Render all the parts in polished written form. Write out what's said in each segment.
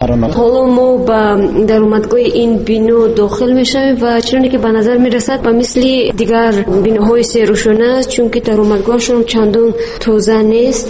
гузаронад. ҳоло мо ба даромадгоҳи ин бино дохил мешавем ва чуноне ки ба назар мерасад ба мисли дигар биноҳои серӯшона аст, чунки даромадгоҳшон чандон тоза нест.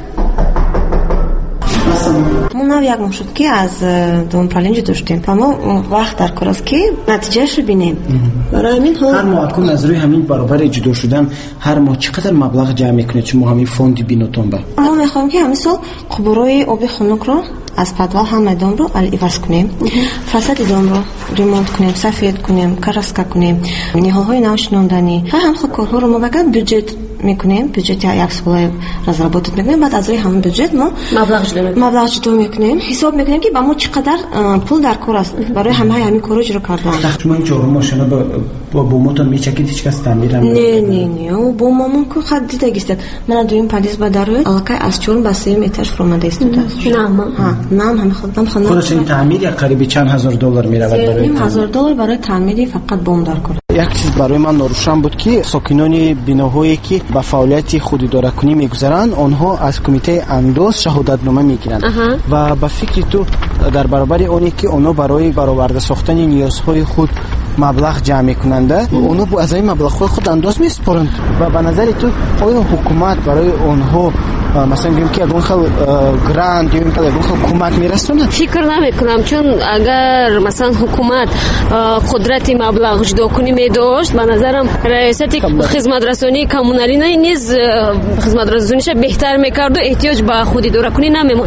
мо нав як маршрутки аз домуправлении доштем ва мо вақт дар кор аст ки натиҷаашро бинем. барои ҳамин ҳол ҳар моҳ акун аз рӯи ҳамин баробари ҷудо шудан ҳар моҳ чӣ қадар маблағ ҷамъ мекунед шумо ҳамин фонди бинотон? Ба мо мехоҳем ки ҳамин сол қубурои оби хунукро аз подвал ҳамаи домро иваз кунем, фасади домро ремонт кунем, сафед кунем, краска кунем, ниҳолҳои навшинонданӣ ва ҳамин корҳоро мо вагар бюджет мекунем, бюджети як сола разработат мекунем. Баъд аз рӯи ҳамин бюджет мо маблағ ҷудо мекунем, ҳисоб мекунем ки ба мо чӣ қадар пул дар кор аст барои ҳамаи ҳамин корҳо ҷудо кардан. шумо ин чорум мошина ба бомотон мечакид, ҳеҷ кас таъмир ам не бомомон ку хат дидагистад. Мана дуюм падиз ба дарои аллакай аз чорум ба сеюм этаж фуромада истодааст. нам ҳамин худам худаш ин таъмир як қариби чанд ҳазор доллар меравад барои $1,000 барои таъмири фақат бом дар кор. як чиз барои ман норӯшан буд ки сокинони биноҳое ки ба фаъолияти худидоракунӣ мегузаранд, онҳо аз кумитаи андоз шаҳодатнома мегиранд ва ба фикри ту дар баробари оне ки онҳо барои бароварда сохтани ниёзҳои худ маблағ ҷамъ мекунанда, онҳо аз ин маблағҳои худ андоз месупоранд. ва ба назари ту оё ҳукумат барои онҳо مثلا گویم که اون خیلی گراند گویم که اون خیلی کمک میرسونه؟ فکر نمیکنم، چون اگر مثلا حکومت قدرت مبلغ جدا کنی میداشت به نظرم ریاست خدمت رسانی کمونالی نیز خدمت رسانیش بهتر میکرد و احتیاج به خودی اداره کنی نمیموند.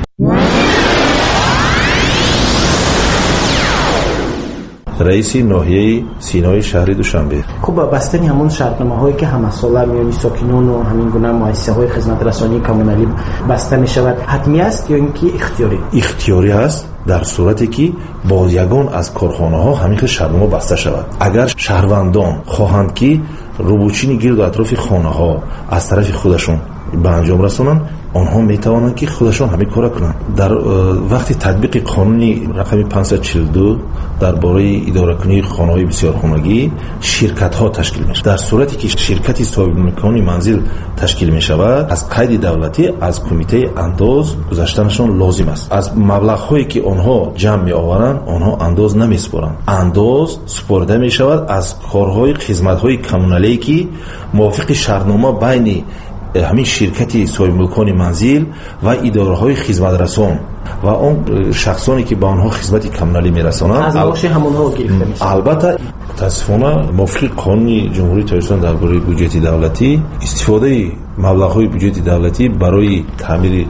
رئیس ناحیه سینای شهر دوشنبه. خب بستنی همون شرطنامه‌هایی که همساله میانی ساکنان و همین گونه مؤسسه‌های خدمت رسانی کمونالی بسته میشود حتمی است یا اینکه اختیاری؟ اختیاری است در صورتی که با یگان از کارخانه‌ها همین شرطنامه بسته شود. اگر شهروندان خواهند که روبوچینی گرد و اطراف خانه‌ها از طرف خودشون به انجام رسانند، آنها میتوانند که خودشان همین کار کنند. در وقتی تطبیق قانون رقم 542 درباره اداره کنی خانه‌های بسیار خانگی شرکت ها تشکیل میشه. در صورتی که شرکتی صاحب ملکان منزل تشکیل می شود، از قید دولتی از کمیته انداز گذاشتنشان لازم است. از مبلغ هایی که آنها جمع می آورند آنها انداز نمی سپارند. انداز سپرده می شود از کارهای خدمت های کمونالی که موافق شرطنامه بین همین شرکتی صاحب ملکان منزل و اداره های خدمت رسان و اون شخصانی که با آنها خدمت کمونالی میرسانند از بخش همونها گرفته میشه. البته متاسفانه موافق قانون جمهوری تاجیکستان درباره بودجه دولتی استفاده مبلغ‌های بودجه دولتی برای تعمیر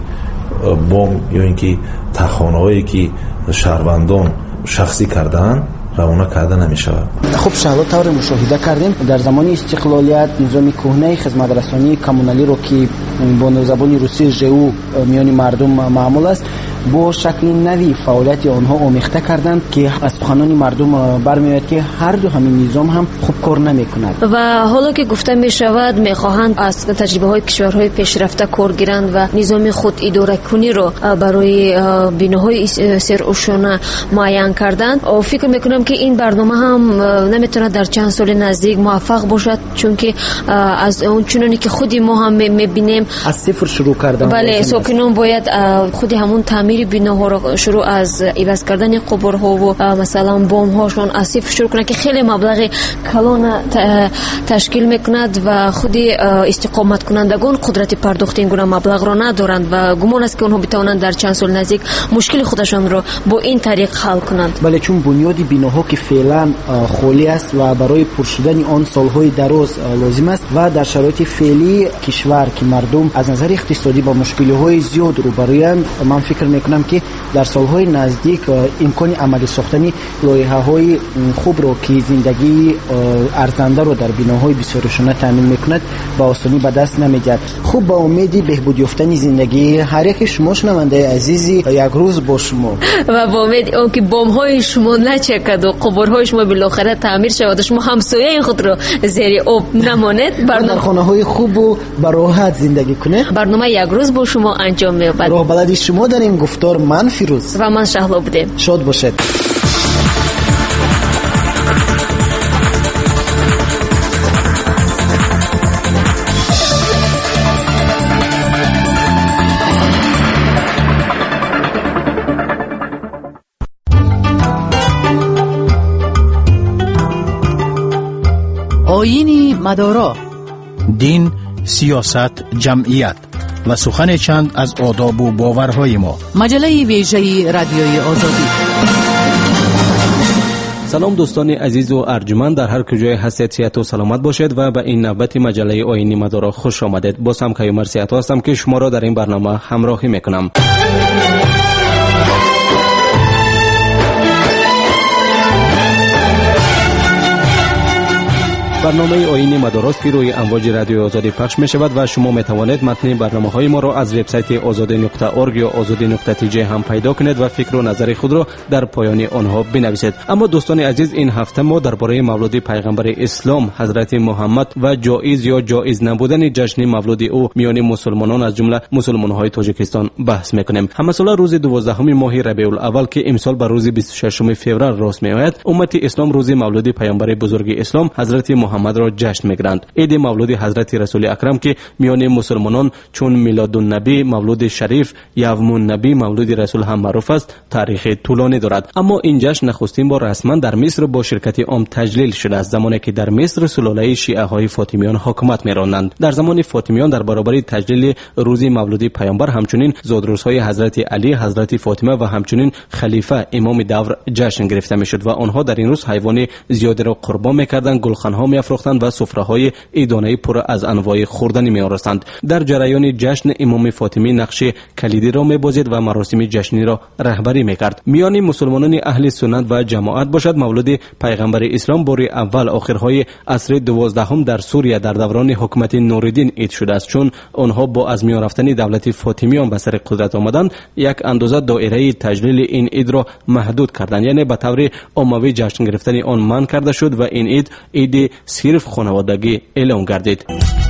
بام یا اینکه تخانه‌هایی که شهروندان شخصی کردند روانه کرده نمی شود. خب شاید طور مشاهده کردیم در زمان استقلالیت نظام کهنه خدمت رسانی کمونالی رو که با زبان روسی ژئو میان مردم معمول است با شکل نوی فعالیت آنها آمیخته کردند که از سخنان مردم برمیاد که هر دو همین نظام هم خوب کار نمیکند و حالا که گفته می شود میخواهند از تجربه های کشورهای پیشرفته کار گیرند و نظام خود اداره کنی رو برای بیناهای سرعشانه معین کردند. فکر میکنم که این برنامه هم نمیتونه در چند سال نزدیک موفق باشد، چون که از اون چنانی که خودی ما هم میبینیم از صفر شروع کردن. بله، ساکنان باید خودی همون تعمیر بیناها رو شروع از عوض کردن قبرها و مثلا بام هاشون از صفر شروع کنند که خیلی مبلغ کلان تشکیل میکند و خودی استقامت کنندگان قدرت پرداخت این گونه مبلغ را ندارند و گمان است که اونها بتوانند در چند سال نزدیک مشکل خودشان را با این طریق حل کنند. بله، چون بنیاد بیناها که فعلا خالی است و برای پر شدن آن سالهای دراز لازم است و در شرایط فعلی کشور که مردم از نظر اقتصادی با مشکل‌های زیاد روبرویند، من فکر میکنم که در سالهای نزدیک امکان عملی ساختن لایحه‌های خوب رو که زندگی ارزنده رو در بیناهای بسیارشونه تامین میکند با آسانی به دست نمیاد. خوب با امید بهبود یافتن زندگی هر یک شما شنونده عزیزی یک روز با شما و با امید اون که بام‌های شما نچکد و قبرهای شما بالاخره تعمیر شود و شما همسایه خود رو زیر آب نماند، در خانه‌های خوب و با راحت زندگی کنه. برنامه یک روز با شما انجام می‌یابد. راه بلدی شما در این گفتار من فیروز و من شهلا بودیم. شاد باشید. آیین مدارا، دین، سیاست، جمعیت و سخن چند از آداب و باورهای ما. مجله ویژه رادیوی آزادی. سلام دوستان عزیز و ارجمند، در هر کجای هستید صحت و سلامت باشید و به این نوبت مجله آیین مدارا خوش آمدید. باز هم کیومر صحت هستم که شما را در این برنامه همراهی میکنم. برنامه آیین مداراست که روی امواج رادیو آزادی پخش می شود و شما می توانید متن برنامه های ما را از وبسایت azadi.org یا azadi.tj هم پیدا کنید و فکر و نظر خود را در پایان آنها بنویسید. اما دوستان عزیز، این هفته ما درباره مولد پیغمبر اسلام حضرت محمد و جایز یا جایز نبودن جشن مولد او میان مسلمانان از جمله مسلمان های تاجیکستان بحث میکنیم. همساله روز 12 ماه ربیع الاول که امسال بر روز 26 فوریه راست میآید، امت اسلام روز مولد پیامبر بزرگ اسلام حضرت محمد را جشن میگیرند. عید مولد حضرت رسول اکرم که میان مسلمانان چون میلاد النبی، مولد شریف، یوم النبی، مولد رسول هم معروف است، تاریخ طولانی دارد. اما این جشن نخستین بار رسما در مصر با شرکت عام تجلیل شده است، زمانی که در مصر سلاله شیعه های فاطمیان حکومت می‌راندند. در زمان فاطمیان در برابر تجلیل روز مولد پیامبر همچنین زادروزهای حضرت علی، حضرت فاطمه و همچنین خلیفه امام دور جشن گرفته میشد و آنها در این روز حیوان زیادی را قربان می‌کردند، گلخان‌ها می‌افروختند و سفره‌های عیدانه پر از انواع خوردنی می‌آراستند. در جریان جشن امام فاطمی نقش کلیدی را می‌بازید و مراسم جشنی را رهبری می‌کرد. میان مسلمانان اهل سنت و جماعت باشد، مولد پیغمبر اسلام بار اول آخرهای عصر 12 در سوریه در دوران حکومت نوردین عید شده است، چون آنها با از میان رفتن دولت فاطمیان به سر قدرت آمدند یک اندازه دایره تجلیل این عید را محدود کردند، یعنی به طور عمومی جشن گرفتن آن منع کرده شد و این عید صرف خانوادگی اعلام گردید.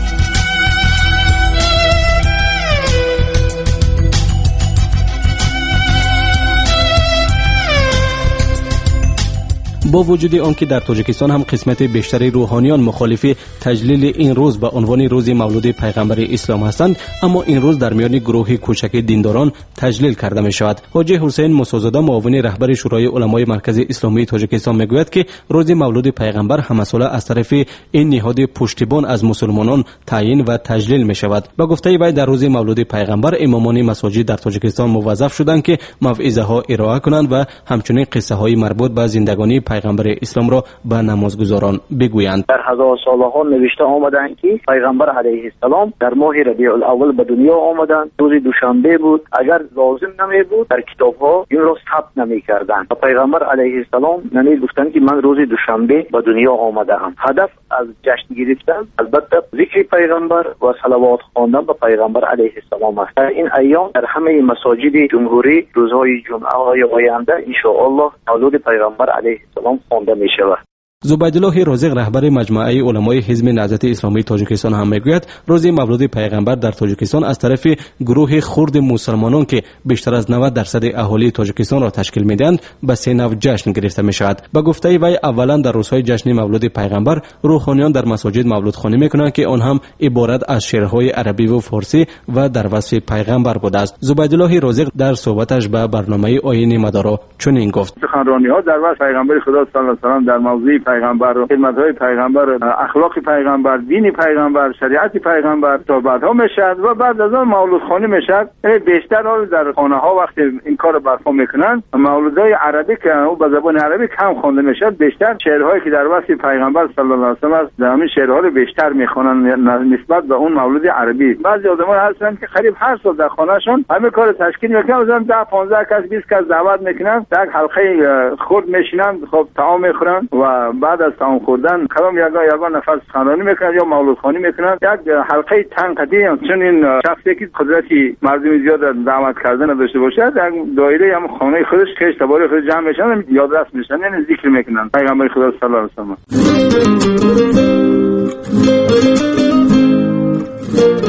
با وجود آنکه در تاجیکستان هم قسمت بیشتری روحانیان مخالف تجلیل این روز به عنوان روز مولد پیغمبر اسلام هستند، اما این روز در میان گروه کوچک دینداران تجلیل کرده می شود. حاجی حسین موسی‌زاده، معاون رهبر شورای علمای مرکز اسلامی تاجیکستان میگوید که روز مولد پیغمبر همساله از طرف این نهاد پشتیبان از مسلمانان تعیین و تجلیل می شود. با گفته وی در روز مولد پیغمبر امامان مساجد در تاجیکستان موظف شدند که موعظه ها ارائه کنند و همچنین قصه های مربوط به زندگانی پیغمبر اسلام را به نمازگزاران بگویند. در هزار سالها نوشته آمدند که پیغمبر علیه السلام در ماه ربیع الاول به دنیا آمدند. روز دوشنبه بود. اگر لازم نمی بود در کتاب ها این را ثبت نمی کردند. پیغمبر علیه السلام نمی گفتند که من روز دوشنبه به دنیا آمدم. هدف از جشن گرفتن البته ذکر پیغمبر و صلوات خواندن به پیغمبر علیه السلام است. در این ایام در همه مساجد جمهوری روزهای جمعه های آینده ان شاء الله مولد پیغمبر علیه السلام خوانده می شود. زبیدالله رازق، رهبر مجموعه علمای حزب نهضت اسلامی تاجیکستان هم میگوید روز مولد پیغمبر در تاجیکستان از طرف گروه خرد مسلمانان که بیشتر از 90% اهالی تاجیکستان را تشکیل میدهند به سه نوع جشن گرفته می شود. به گفته وی اولا در روزهای جشن مولد پیغمبر روحانیان در مساجد مولد خوانی میکنند که آن هم عبارت از شعرهای عربی و فارسی و در وصف پیغمبر بوده است. زبیدالله رازق در صحبتش به برنامه آیین مدارا چنین گفت: سخنرانی‌ها در وصف پیغمبر خدا صلی الله علیه و آله در موضوع پیغمبر، خدمت‌های پیغمبر، اخلاق پیغمبر، دین پیغمبر، شریعت پیغمبر صحبت‌ها میشد و بعد از آن مولود خوانی میشد. بیشتر در خانه‌ها وقتی این کار برپا میکنن مولودهای عربی که او به زبان عربی کم خوانده میشد، بیشتر شعرهایی که در وصف پیغمبر صلی الله علیه و آله است همین شعرها رو بیشتر میخوانن نسبت به اون مولود عربی. بعضی آدم‌ها هستن که قریب هر سال در خانه‌شون همین کار تشکیل میکنن، مثلا 10 15 کس 20 کس دعوت میکنن، در حلقه خرد میشینن، خب طعام میخورن و بعد از طعام خوردن کلام یگان نفر سخنرانی میکنن یا مولود خوانی میکنن. یک حلقه تنقیدی، چون این شخصی که قدرتی مردم زیاد دعوت کردن داشته باشد در دایره هم خانه خودش کش تباری خود جمع میشن، یادداشت میشن، یعنی ذکر میکنن پیغمبر خدا صلی الله علیه و آله.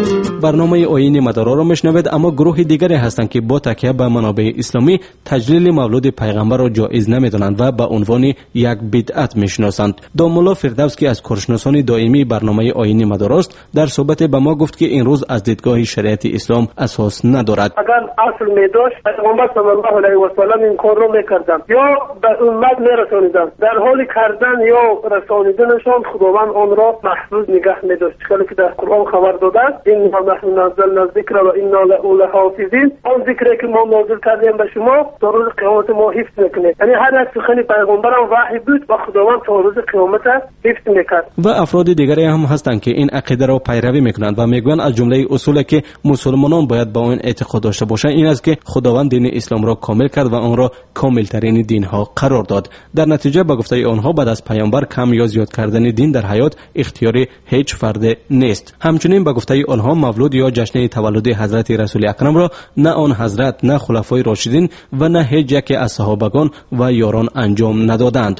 برنامه آیین مدارا را میشنوید. اما گروه دیگری هستند که با تکیه به منابع اسلامی تجلیل مولود پیغمبر را جایز نمیدانند و به عنوان یک بدعت میشناسند. دامولا فردوس که از کارشناسان دائمی برنامه آیین مدارا است، در صحبت به ما گفت که این روز از دیدگاه شریعت اسلام اساس ندارد. اگر اصل می‌داشت پیغمبر صلی الله علیه و سلم این کار را میکردند یا به امت میرسانیدند. در حال کردن یا رسانیدنشان خداوند آن را محفوظ نگه می‌داشت، که در قرآن خبر داده است: انا نحن نزلنا الذکر و انا له لحافظین. آن ذکری که ما نازل کردیم به شما تا روز قیامت ما حفظ میکنه. یعنی هر یک سخن پیغمبر هم وحی بود و خداوند تا روز قیامت حفظ میکرد. و افراد دیگری هم هستند که این عقیده را پیروی میکنند و میگویند از جمله اصولی که مسلمانان باید با آن اعتقاد داشته باشند این است که خداوند دین اسلام را کامل کرد و آن را کامل ترین دین ها قرار داد. در نتیجه به گفته آنها بعد از پیامبر کم یا زیاد کردن دین در حیات اختیاری هیچ فرد نیست. همچنین به گفته آنها مولود یا جشن تولد حضرت رسول اکرم را نه آن حضرت، نه خلفای راشدین و نه هیچ یک از صحابگان و یاران انجام ندادند.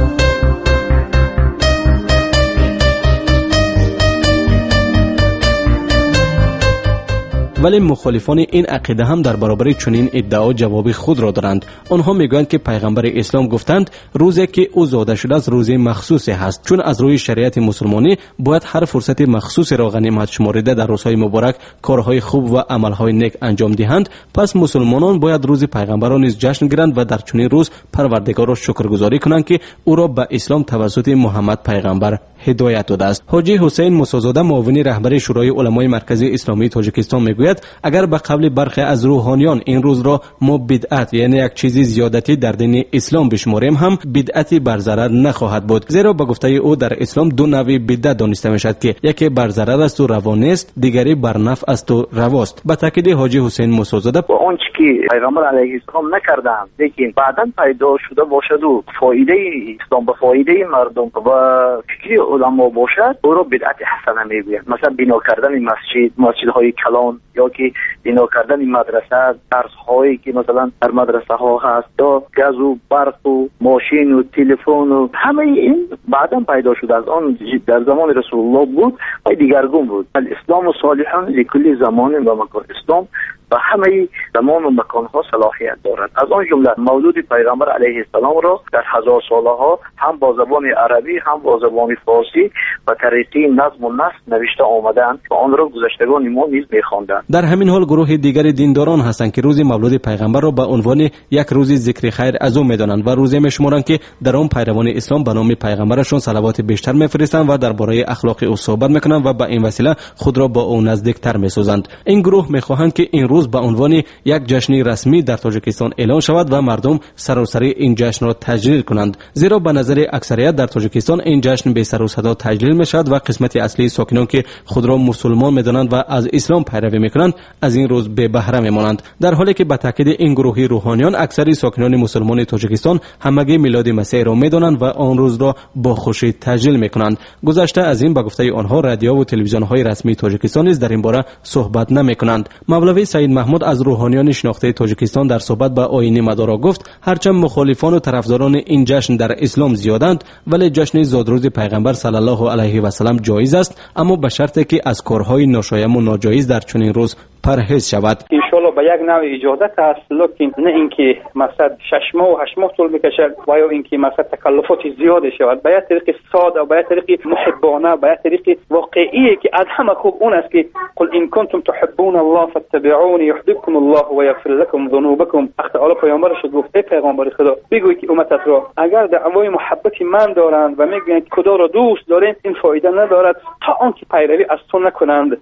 ولی مخالفان این عقیده هم در برابر چنین ادعا جواب خود را دارند. آنها میگویند که پیغمبر اسلام گفتند روزی که او زاده شده است روز مخصوصی هست، چون از روی شریعت مسلمانی باید هر فرصت مخصوصی را غنیمت شمارده در روزهای مبارک کارهای خوب و عملهای نیک انجام دهند. پس مسلمانان باید روز پیغمبر را نیز جشن گیرند و در چنین روز پروردگار را شکرگزاری کنند که او را به اسلام توسط محمد پیغمبر هدایت داده است. حاجی حسین موسی‌زاده معاون رهبر شورای علمای مرکزی اسلامی تاجیکستان میگوید اگر به قول برخی از روحانیان این روز را ما بدعت یعنی یک چیزی زیادتی در دین اسلام بشماریم هم بدعتی بر ضرر نخواهد بود، زیرا به گفته او در اسلام دو نوع بدعت دانسته میشد که یکی بر ضرر است و روا نیست، دیگری بر نفع است و رواست. به تاکید حاجی حسین موسی‌زاده آن چیزی که پیغمبر علیه السلام نکردند لیکن بعداً پیدا شده باشد و فایده اسلام به فایده مردم و فکری علما باشد او را بدعت حسنه میگویند. مثلا بنا کردن مسجدهای کلان یا که بنا کردن مدرسه، درس‌هایی که مثلا در مدرسه ها هست یا گاز و برق و ماشین و تلفن و همه این بعداً پیدا شده. از آن در زمان رسول الله بود و دیگرگون بود. الاسلام صالحان لکل زمان و مکان. اسلام و همه زمان و مکان ها صلاحیت دارد. از آن جمله مولود پیغمبر علیه السلام را در هزار ساله ها هم با زبان عربی هم با زبان فارسی و طریقی نظم و نسق نوشته آمدند و آن را گذشتگان ما نیز می‌خواندند. در همین حال گروه دیگر دینداران هستند که روز مولود پیغمبر را به عنوان یک روز ذکر خیر از او می‌دانند و روزی می‌شمارند که در آن پیروان اسلام به نام پیغمبرشون صلوات بیشتر می‌فرستند و درباره اخلاق او صحبت می‌کنند و به این وسیله خود را با او نزدیک‌تر می‌سازند. این گروه می‌خواهند که این روز به عنوان یک جشن رسمی در تاجیکستان اعلان شود و مردم سراسری این جشن را تجلیل کنند، زیرا به نظر اکثریت در تاجیکستان این جشن به سر و صدا تجلیل می‌شود و قسمت اصلی ساکنان که خود را مسلمان می‌دانند و از اسلام پیروی می‌کنند از این روز به بهره می‌مانند، در حالی که به تاکید این گروه روحانیان اکثر ساکنان مسلمان تاجیکستان همگی میلاد مسیح را می‌دانند و آن روز را با خوشی تجلیل می‌کنند. گذشته از این به گفته آنها رادیو و تلویزیون‌های رسمی تاجیکستان نیز در این باره صحبت نمی‌کنند. مولوی سید محمود از روحانیان شناخته تاجیکستان در صحبت با آیین مدارا گفت هرچند مخالفان و طرفداران این جشن در اسلام زیادند ولی جشن زادروز پیغمبر صلی الله علیه و سلم جایز است، اما به شرطی که از کارهای ناشایان و ناجایز در چنین روز پرهیز شود. ان شاء الله به یک نوع اجازت است، لکن نه اینکه مثلا 6 ماه و 8 ماه طول میکشد و یا اینکه مثلا تکلفات زیاد شود. به یک طریق ساده و به یک طریق محبانه، به یک طریق واقعی که از همه خوب اون است که قل ان کنتم تحبون الله فاتبعوني يحببكم الله ويغفر لكم ذنوبكم. وقتی الله پیامبرش گفت ای پیغمبر خدا بگوی که امتت را اگر دعوای محبت من دارند و میگویند خدا را دوست دارند این فایده ندارد تا آنکه پیروی از تو نکنند.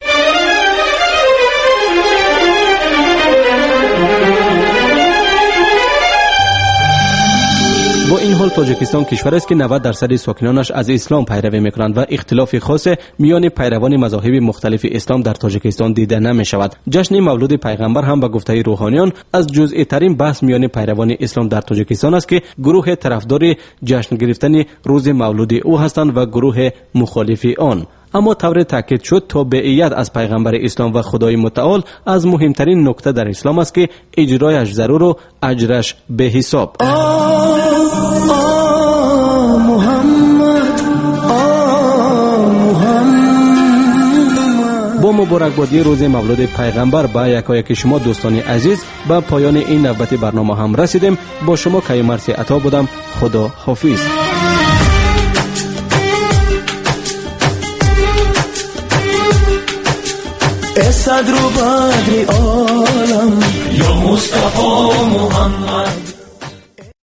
با این حال تاجیکستان کشور است که 90% ساکنانش از اسلام پیروی میکنند و اختلاف خاص میان پیروان مذاهب مختلف اسلام در تاجیکستان دیده نمی شود. جشن مولود پیغمبر هم به گفته روحانیان از جزئی ترین بحث میان پیروان اسلام در تاجیکستان است که گروه طرفدار جشن گرفتن روز مولود او هستند و گروه مخالف آن. اما طور تاکید شد تابعیت از پیغمبر اسلام و خدای متعال از مهمترین نکته در اسلام است که اجرایش ضرور و اجرش به حساب. با با مبارکبادی روز مولد پیغمبر با یکایک شما دوستان عزیز به پایان این نوبت برنامه هم رسیدیم. با شما کیمرسی عطا بودم. خدا حافظ. صدر بدر عالم یا مصطفی محمد